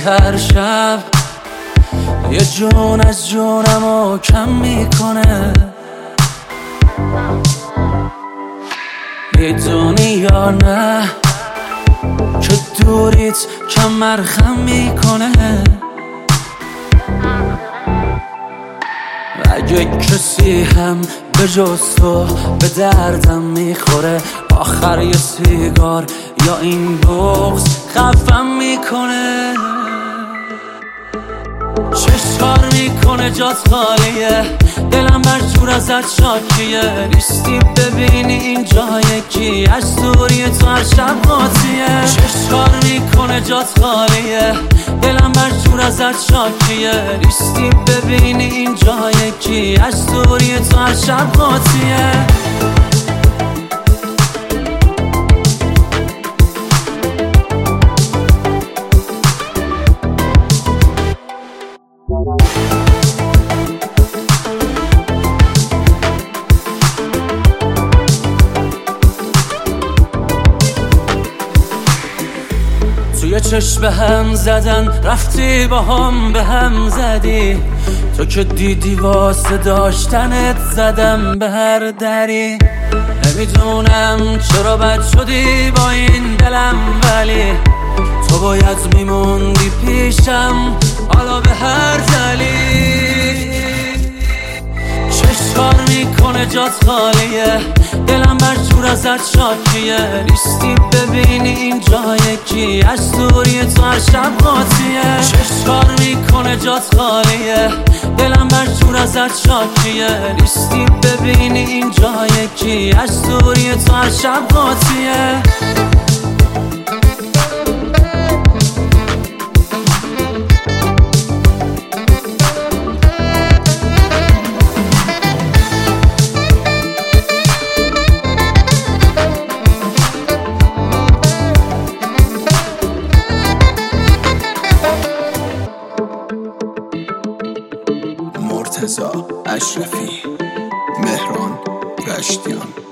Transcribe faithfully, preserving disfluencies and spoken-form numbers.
هر شب یه جون از جونمو کم میکنه. میدونی یا نه که دوریت کم مرخم میکنه. اگه کسی هم به جز تو به دردم میخوره، آخر یه سیگار یا این بغض خفم میکنه. چشکار میکنه جات خالیه، دلم برجور ازت شاکیه. نیستی ببینی این جای کی، از دوری تو هر شب قاطیه. چشکار میکنه جات خالیه، دلم برجور ازت شاکیه. نیستی ببینی این جای کی، از دوری تو هر شب قاطیه. توی چشم هم زدن رفتی با هم به هم زدی. تو که دیدی واسه داشتنت زدم به هر دری. نمیدونم چرا بد شدی با این دلم، ولی تو باید میموندی پیشم حالا به هر دلیل. چشکار میکنه جات خالیه، دلم برجور ازت شاکیه. نیستی ببینی این جای کی، از دوری تو هر شب قاطیه. چشکار میکنه جات خالیه، دلم برجور ازت شاکیه. نیستی ببینی این جای کی، از دوری تو هر شب قاطیه. مرتضی اشرفی، مهران رشتیان.